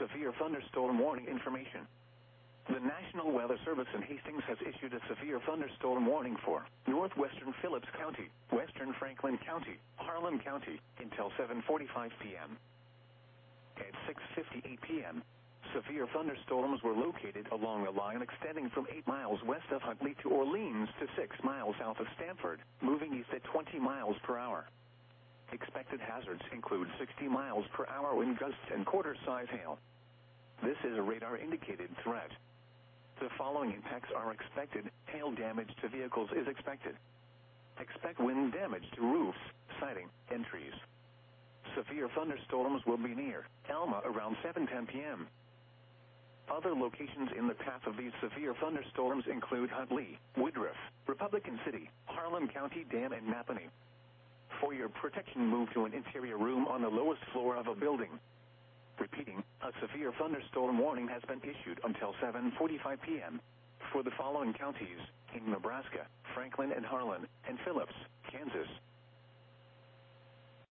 severe thunderstorm warning information. The National Weather Service in Hastings has issued a severe thunderstorm warning for northwestern Phillips County, western Franklin County, Harlan County, until 7:45 p.m. At 6:58 p.m., severe thunderstorms were located along a line extending from 8 miles west of Huntley to Orleans to 6 miles south of Stamford, moving east at 20 miles per hour. Expected hazards include 60 miles per hour wind gusts and quarter-size hail. This is a radar-indicated threat. The following impacts are expected. Hail damage to vehicles is expected. Expect wind damage to roofs, siding, and trees. Severe thunderstorms will be near Elma around 7:10 p.m. Other locations in the path of these severe thunderstorms include Huntley, Woodruff, Republican City, Harlan County Dam, and Napanee. For your protection, move to an interior room on the lowest floor of a building. Repeating, a severe thunderstorm warning has been issued until 7:45 p.m. for the following counties in Nebraska: Franklin and Harlan, and Phillips, Kansas,